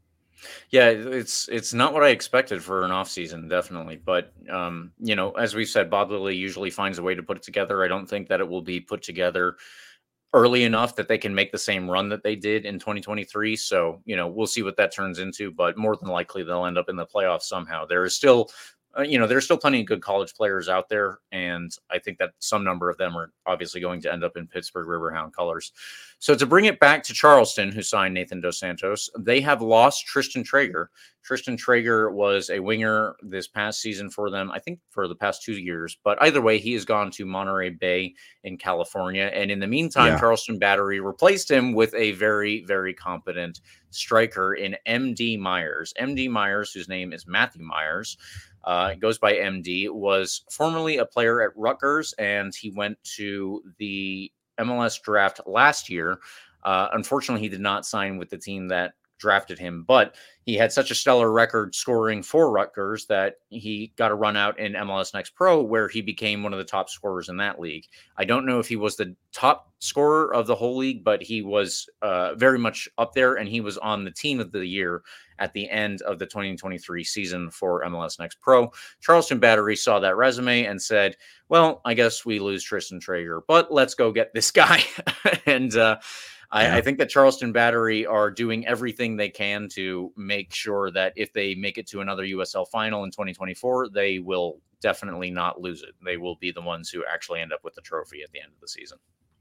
Yeah, it's it's not what I expected for an offseason, definitely. But, um, you know, as we've said, Bob Lilley usually finds a way to put it together. I don't think that it will be put together early enough that they can make the same run that they did in twenty twenty-three. So, you know, we'll see what that turns into. But more than likely, they'll end up in the playoffs somehow. There is still Uh, you know, there's still plenty of good college players out there, and I think that some number of them are obviously going to end up in Pittsburgh Riverhound colors. So to bring it back to Charleston, who signed Nathan Dos Santos, they have lost Tristan Traeger. Tristan Traeger was a winger this past season for them, I think for the past two years. But either way, he has gone to Monterey Bay in California. And in the meantime, yeah. Charleston Battery replaced him with a very, very competent striker in M D Myers. M D Myers, whose name is Matthew Myers, Uh, goes by M D, was formerly a player at Rutgers, and he went to the M L S draft last year. Uh, unfortunately, he did not sign with the team that drafted him, but he had such a stellar record scoring for Rutgers that he got a run out in M L S Next Pro, where he became one of the top scorers in that league. I don't know if he was the top scorer of the whole league, but he was uh, very much up there, and he was on the team of the year at the end of the twenty twenty-three season for M L S Next Pro. Charleston Battery saw that resume and said, well, I guess we lose Tristan Traeger, but let's go get this guy. and uh, I, yeah. I think that Charleston Battery are doing everything they can to make sure that if they make it to another U S L final in twenty twenty-four, they will definitely not lose it. They will be the ones who actually end up with the trophy at the end of the season.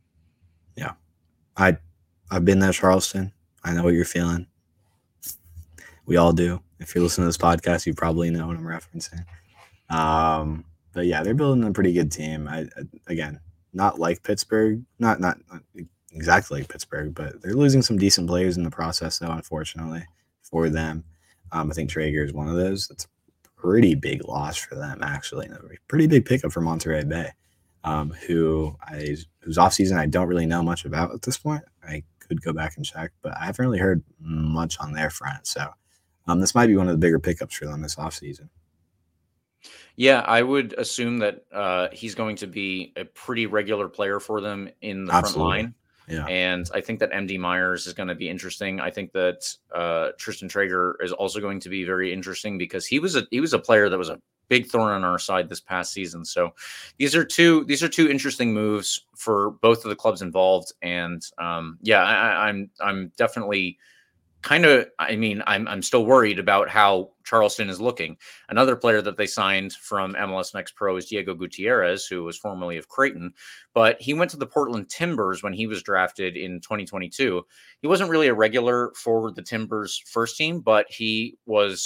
Yeah. I, I've been there, Charleston. I know what you're feeling. We all do. If you're listening to this podcast, you probably know what I'm referencing. Um, but yeah, they're building a pretty good team. I, I again, not like Pittsburgh, not, not not exactly like Pittsburgh, but they're losing some decent players in the process, though. Unfortunately for them, um, I think Traeger is one of those. That's a pretty big loss for them, actually. A pretty big pickup for Monterey Bay, um, who I whose offseason I don't really know much about at this point. I could go back and check, but I haven't really heard much on their front. So. Um, this might be one of the bigger pickups for them this offseason. Yeah, I would assume that uh, he's going to be a pretty regular player for them in the Absolutely. front line. Yeah. And I think that M D Myers is going to be interesting. I think that uh, Tristan Traeger is also going to be very interesting because he was a he was a player that was a big thorn on our side this past season. So these are two these are two interesting moves for both of the clubs involved. And um, yeah, I, I'm I'm definitely. Kind of, I mean, I'm I'm still worried about how Charleston is looking. Another player that they signed from M L S Next Pro is Diego Gutierrez, who was formerly of Creighton, but he went to the Portland Timbers when he was drafted in twenty twenty-two. He wasn't really a regular for the Timbers first team, but he was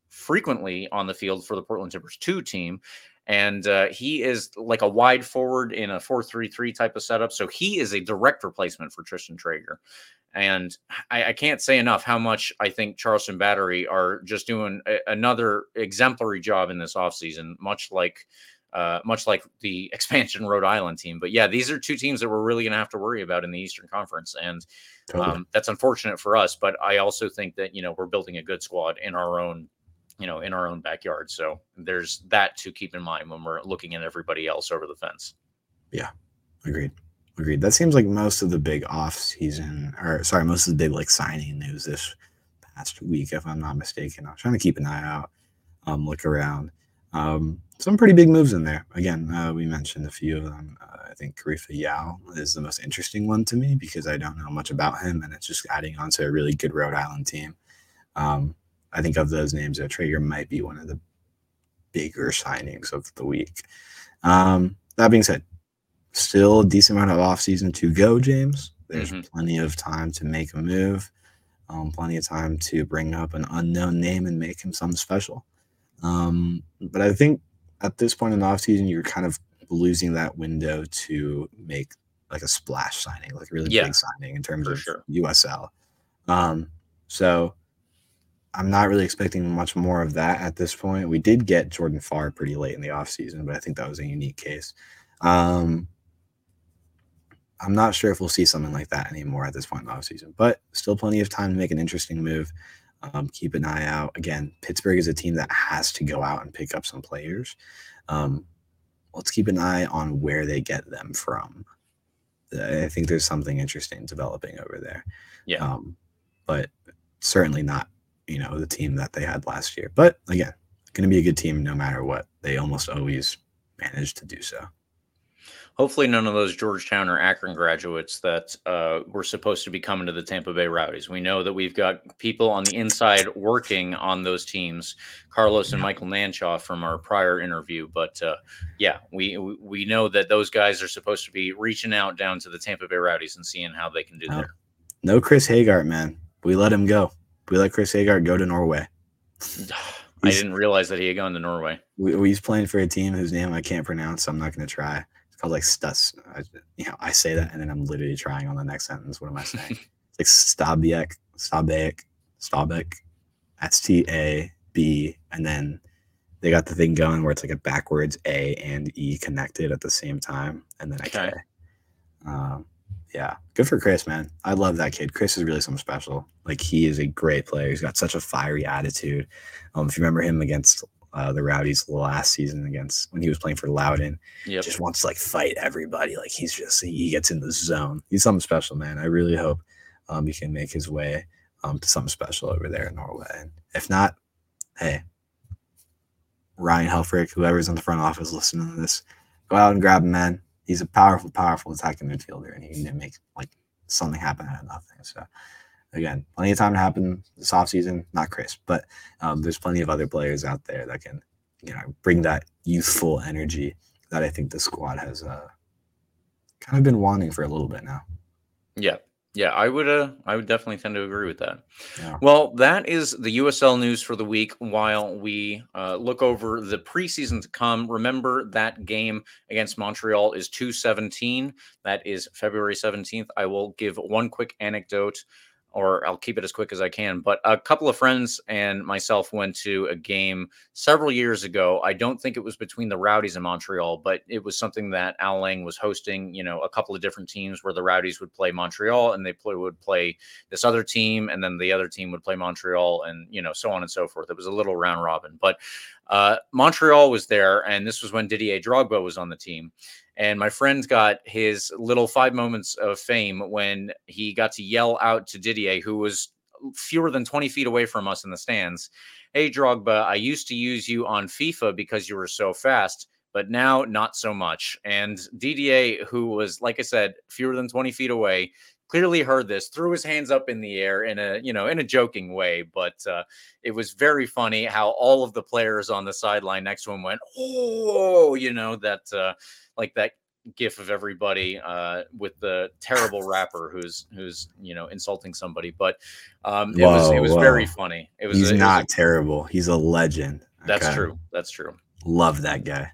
frequently on the field for the Portland Timbers two team. And uh, he is like a wide forward in a four three three type of setup. So he is a direct replacement for Tristan Traeger. And I, I can't say enough how much I think Charleston Battery are just doing a, another exemplary job in this offseason, much like uh, much like the expansion Rhode Island team. But yeah, these are two teams that we're really going to have to worry about in the Eastern Conference. And totally. um, that's unfortunate for us. But I also think that, you know, we're building a good squad in our own you know, in our own backyard. So there's that to keep in mind when we're looking at everybody else over the fence. Yeah, agreed. Agreed. That seems like most of the big off season, or sorry, most of the big like signing news this past week, if I'm not mistaken. I was trying to keep an eye out, um, look around. Um, some pretty big moves in there. Again, uh, we mentioned a few of them. Uh, I think Karifa Yao is the most interesting one to me because I don't know much about him, and it's just adding on to a really good Rhode Island team. Um, I think of those names, uh, Traeger might be one of the bigger signings of the week. Um, that being said, still a decent amount of offseason to go, James. There's mm-hmm. plenty of time to make a move, um, plenty of time to bring up an unknown name and make him something special. Um, but I think at this point in the offseason, you're kind of losing that window to make like a splash signing, like a really yeah, big signing in terms of sure. U S L. Um, so I'm not really expecting much more of that at this point. We did get Jordan Farr pretty late in the offseason, but I think that was a unique case. Um, I'm not sure if we'll see something like that anymore at this point in the offseason, but still plenty of time to make an interesting move. Um, keep an eye out. Again, Pittsburgh is a team that has to go out and pick up some players. Um, let's keep an eye on where they get them from. I think there's something interesting developing over there. Yeah. Um, but certainly not, you know, the team that they had last year. But again, going to be a good team no matter what. They almost always manage to do so. Hopefully none of those Georgetown or Akron graduates that uh, were supposed to be coming to the Tampa Bay Rowdies. We know that we've got people on the inside working on those teams, Carlos and Michael Nanshaw from our prior interview. But uh, yeah, we we know that those guys are supposed to be reaching out down to the Tampa Bay Rowdies and seeing how they can do no. there. No Chris Hagart, man. We let him go. We let Chris Hagart go to Norway. I didn't realize that he had gone to Norway. We, he's playing for a team whose name I can't pronounce, so I'm not going to try. Called like Stus. I, you know, I say that and then I'm literally trying on the next sentence. What am I saying? It's like Stabek, Stabek, Stabek. That's T A B, and then they got the thing going where it's like a backwards A and E connected at the same time, and then a K. Um, yeah, good for Chris, man. I love that kid. Chris is really something special. Like he is a great player. He's got such a fiery attitude. Um, if you remember him against Uh, the Rowdies last season against when he was playing for Loudoun, yep. just wants to like fight everybody. Like he's just he gets in the zone. He's something special, man. I really hope um, he can make his way um, to something special over there in Norway. And if not, hey, Ryan Helfrich, whoever's in the front office listening to this, go out and grab him, man. He's a powerful, powerful attacking midfielder, and he can make like something happen out of nothing. So. Again, plenty of time to happen this offseason. Not Chris, but um, there's plenty of other players out there that can, you know, bring that youthful energy that I think the squad has uh, kind of been wanting for a little bit now. Yeah, yeah, I would, uh, I would definitely tend to agree with that. Yeah. Well, that is the U S L news for the week. While we uh, look over the preseason to come, remember that game against Montreal is two seventeen. That is February seventeenth. I will give one quick anecdote. Or I'll keep it as quick as I can. But a couple of friends and myself went to a game several years ago. I don't think it was between the Rowdies and Montreal, but it was something that Al Lang was hosting, you know, a couple of different teams where the Rowdies would play Montreal and they play, would play this other team. And then the other team would play Montreal and, you know, so on and so forth. It was a little round robin. But uh, Montreal was there. And this was when Didier Drogba was on the team. And my friend got his little five moments of fame when he got to yell out to Didier, who was fewer than twenty feet away from us in the stands. Hey, Drogba, I used to use you on FIFA because you were so fast, but now not so much. And Didier, who was, like I said, fewer than twenty feet away, clearly heard this, threw his hands up in the air in a, you know, in a joking way. But uh, it was very funny how all of the players on the sideline next to him went, oh, you know, that uh, like that gif of everybody uh, with the terrible rapper who's who's you know insulting somebody, but um, it Whoa, was it was whoa. very funny. It was He's a, it not was a, terrible. He's a legend. That's okay? true. That's true. Love that guy.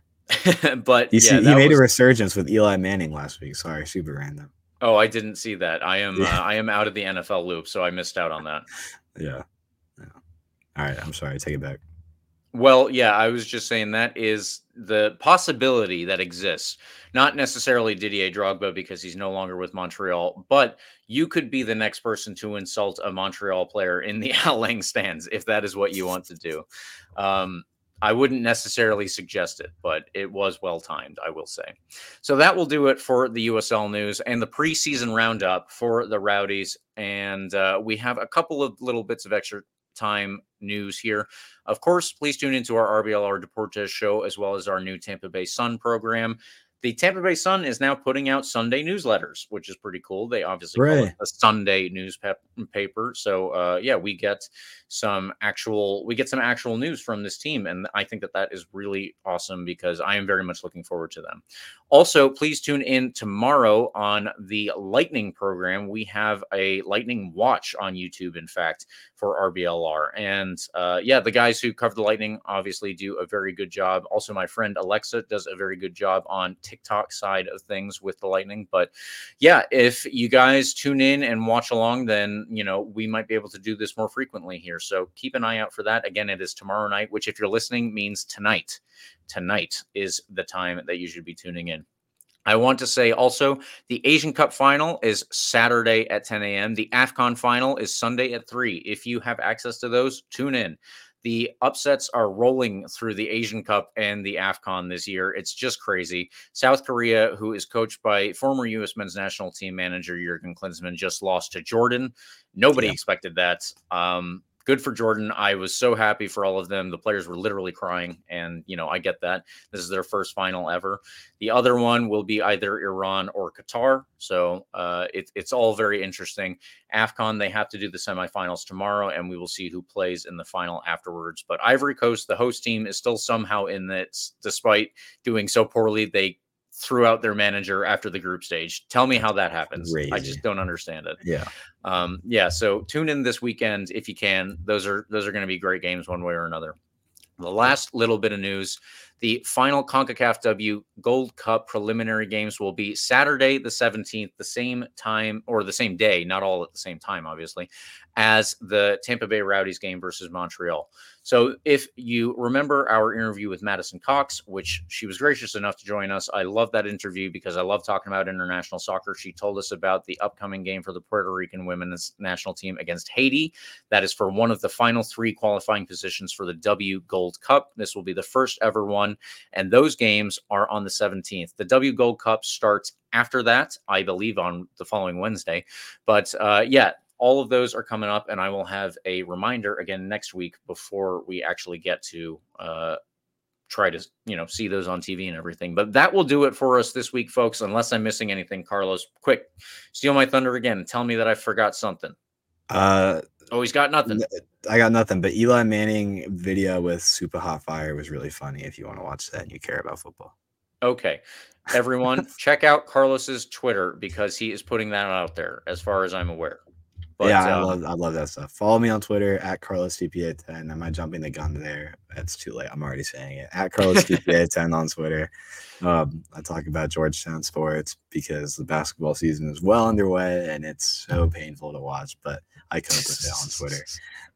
But you yeah, see, he that made was, a resurgence with Eli Manning last week. Sorry, super random. Oh, I didn't see that. I am Yeah. uh, I am out of the N F L loop, so I missed out on that. Yeah. yeah. All right. I'm sorry. Take it back. Well, yeah, I was just saying that is the possibility that exists. Not necessarily Didier Drogba because he's no longer with Montreal, but you could be the next person to insult a Montreal player in the Al Lang stands if that is what you want to do. Um, I wouldn't necessarily suggest it, but it was well timed, I will say. So that will do it for the U S L news and the preseason roundup for the Rowdies. And uh, we have a couple of little bits of extra time news here. Of course, please tune into our R B L R Deportes show as well as our new Tampa Bay Sun program. The Tampa Bay Sun is now putting out Sunday newsletters, which is pretty cool. They obviously Right. call it a Sunday newspaper. So, uh, yeah, we get some actual we get some actual news from this team, and I think that that is really awesome because I am very much looking forward to them. Also, please tune in tomorrow on the Lightning program. We have a Lightning Watch on YouTube, in fact, for R B L R. And uh, yeah, the guys who cover the Lightning obviously do a very good job. Also, my friend Alexa does a very good job on TikTok side of things with the Lightning. But yeah, if you guys tune in and watch along, then, you know, we might be able to do this more frequently here. So keep an eye out for that. Again, it is tomorrow night, which if you're listening means tonight. Tonight is the time that you should be tuning in. I want to say also the Asian Cup final is Saturday at ten a.m. The AFCON final is Sunday at three. If you have access to those, tune in. The upsets are rolling through the Asian Cup and the AFCON this year. It's just crazy. South Korea, who is coached by former U S men's national team manager Jurgen Klinsmann, just lost to Jordan. Nobody yeah. expected that. Um, Good for Jordan. I was so happy for all of them. The players were literally crying. And, you know, I get that. This is their first final ever. The other one will be either Iran or Qatar. So uh, it, it's all very interesting. AFCON, they have to do the semifinals tomorrow, and we will see who plays in the final afterwards. But Ivory Coast, the host team, is still somehow in this, despite doing so poorly. They threw out their manager after the group stage. Tell me how that happens. Crazy. I just don't understand it. Yeah. Um, yeah. So tune in this weekend if you can. Those are those are going to be great games one way or another. The last little bit of news, the final CONCACAF W Gold Cup preliminary games will be Saturday the seventeenth, the same time or the same day, not all at the same time, obviously, as the Tampa Bay Rowdies game versus Montreal. So if you remember our interview with Madison Cox, which she was gracious enough to join us, I love that interview because I love talking about international soccer. She told us about the upcoming game for the Puerto Rican women's national team against Haiti. That is for one of the final three qualifying positions for the W Gold Cup. This will be the first ever one, and those games are on the seventeenth. The W Gold Cup starts after that, I believe, on the following Wednesday. But uh, yeah, all of those are coming up, and I will have a reminder again next week before we actually get to uh, try to, you know, see those on T V and everything. But that will do it for us this week, folks, unless I'm missing anything. Carlos, quick, steal my thunder again. Tell me that I forgot something. Uh, oh, he's got nothing. I got nothing, but Eli Manning video with Super Hot Fire was really funny if you want to watch that and you care about football. Okay. Everyone, check out Carlos's Twitter because he is putting that out there as far as I'm aware. But, yeah, I uh, love I love that stuff. Follow me on Twitter at Carlos T P A ten. Am I jumping the gun there? It's too late. I'm already saying it. At Carlos T P A ten on Twitter. Um, I talk about Georgetown sports because the basketball season is well underway and it's so painful to watch, but I cope with it on Twitter.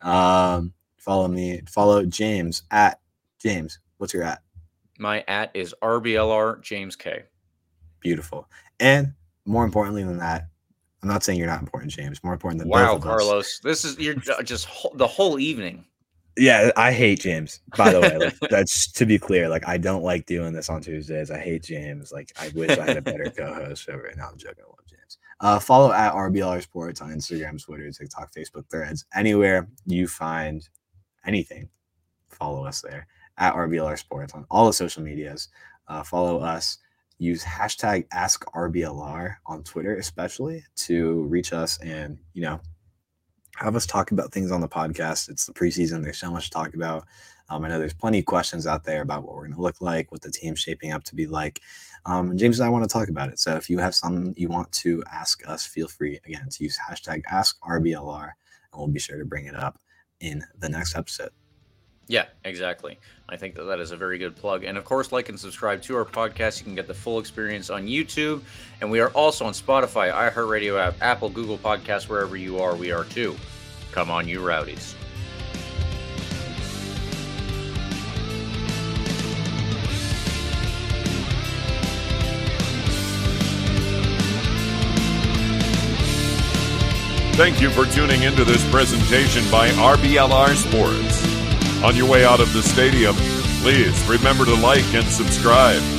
Um, follow me. Follow James at James. What's your at? My at is R B L R James K. Beautiful. And more importantly than that, I'm not saying you're not important, James. More important than wow, both of Carlos, us. this is you're just ho- the whole evening. Yeah, I hate James. By the way, like, that's to be clear. Like, I don't like doing this on Tuesdays. I hate James. Like, I wish I had a better co-host. So right now, I'm joking. I love James. Uh, follow at R B L R Sports on Instagram, Twitter, TikTok, Facebook, Threads, anywhere you find anything. Follow us there at R B L R Sports on all the social medias. Uh, follow us. Use hashtag Ask R B L R on Twitter, especially to reach us and, you know, have us talk about things on the podcast. It's the preseason. There's so much to talk about. Um, I know there's plenty of questions out there about what we're going to look like, what the team's shaping up to be like. Um, and James and I want to talk about it. So if you have something you want to ask us, feel free, again, to use hashtag ask R B L R, and we'll be sure to bring it up in the next episode. Yeah, exactly. I think that that is a very good plug. And of course, like and subscribe to our podcast. You can get the full experience on YouTube. And we are also on Spotify, iHeartRadio app, Apple, Google Podcasts, wherever you are, we are too. Come on, you Rowdies. Thank you for tuning into this presentation by R B L R Sports. On your way out of the stadium, please remember to like and subscribe.